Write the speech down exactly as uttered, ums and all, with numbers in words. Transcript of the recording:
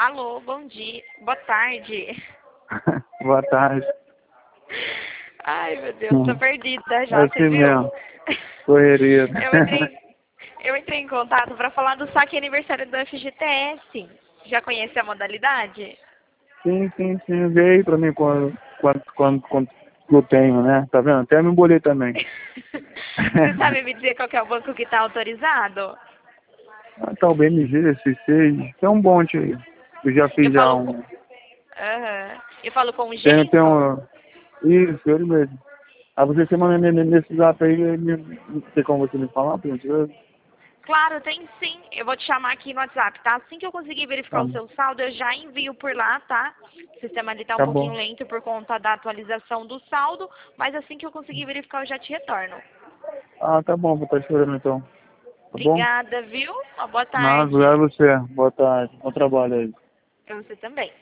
Alô, bom dia. Boa tarde. Boa tarde. Ai, meu Deus, tô Hum. perdida É já, assim você viu? mesmo. Correria. Eu entrei, eu entrei em contato para falar do saque aniversário do F G T S. Já conhece a modalidade? Sim, sim, sim. Veio pra mim quando, quando, quando, quando eu tenho, né? Tá vendo? Até me embolei também. Você sabe me dizer qual que é o banco que está autorizado? Ah, tá o B M G, C seis. Tem um monte aí. Eu já Eu fiz já falo com... um. Aham. Eu falo com o Tem, tem Jason? um. Isso, ele mesmo. Ah, você semana nesse zap aí, me- não tem como você me falar, por gentileza? Claro, tem sim. Eu vou te chamar aqui no WhatsApp, tá? Assim que eu conseguir verificar Tá o bom. seu saldo, eu já envio por lá, tá? O sistema ali tá um Tá pouquinho bom. lento por conta da atualização do saldo, mas assim que eu conseguir verificar, eu já te retorno. Ah, tá bom, vou estar esperando então. Tá bom? Obrigada, viu? Uma boa Nada, tarde. obrigado a você. Boa tarde. Bom trabalho aí. Pra você também.